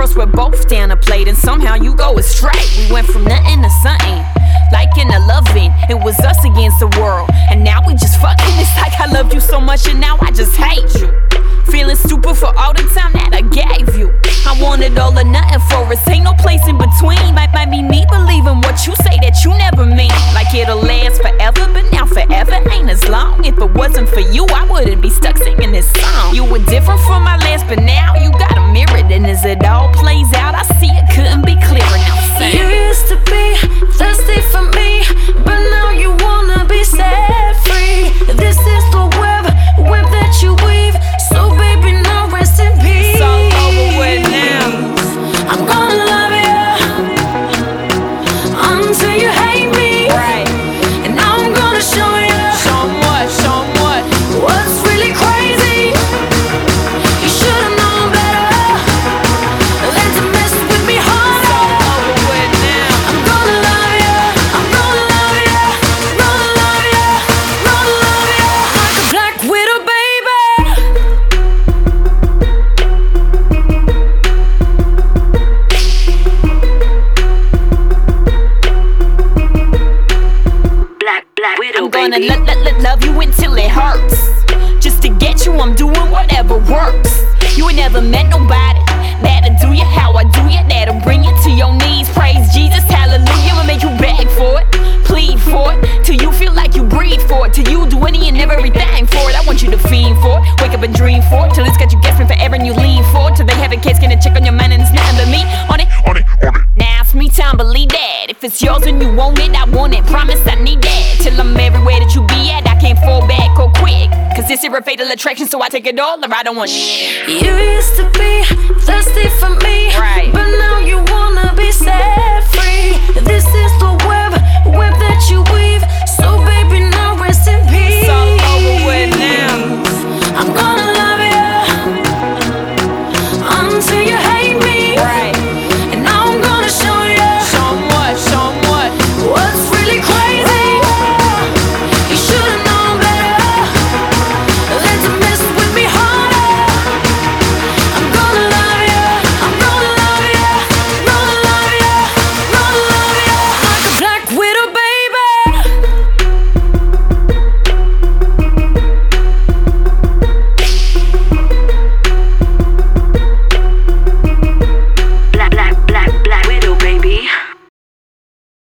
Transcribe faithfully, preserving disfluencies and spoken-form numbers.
cross, we're both down a plate, and somehow you go astray. We went from nothing to something, like in a loving. It was us against the world, and now we just fucking. It's like I loved you so much, and now I just hate you. Feeling stupid for all the time that I gave you. I wanted all or nothing for us, ain't no place in between. Might, might be me believing what you say that you never mean. Like it'll last forever, but now forever ain't as long. If it wasn't for you, I wouldn't be stuck singing this song. You were different from my last, but now you got a mirror. And as it all plays out, I see it couldn't be clearer. Now sing. You used to be thirsty for me, but now you wanna be set free. This is the web, web that you weave. So baby, now rest in peace. It's all over with now. I'm gonna love you until you hate me. Right. And now I'm gonna show you. Show 'em what, show 'em what. What's really crazy? You should've known better than to mess with me, honey. It's all over with now. I'm gonna love you, I'm gonna love you, gonna love you, gonna love you like a black widow, baby. Black, black widow, I'm gonna baby. lo- lo- lo- love you until it hurts. Just to get you, I'm doing whatever works. You ain't never met nobody that'll do you how I do you, that'll bring you to your knees. Praise Jesus, hallelujah. I'ma make you beg for it, plead for it, till you feel like you breathe for it, till you do any and everything for it. I want you to fiend for it, wake up and dream for it, till it's got you guessing forever and you lean for it, till they have a case, gonna check on your mind and it's nothing but me on it. On it, on it. Now it's me time, believe that. If it's yours and you want it, I want it. Promise I need that. Till I'm everywhere that you be at, I can't fall back or quick. Cause this is a fatal attraction, so I take it all or I don't want shit. You used to be thirsty for me, Right. but now you wanna be set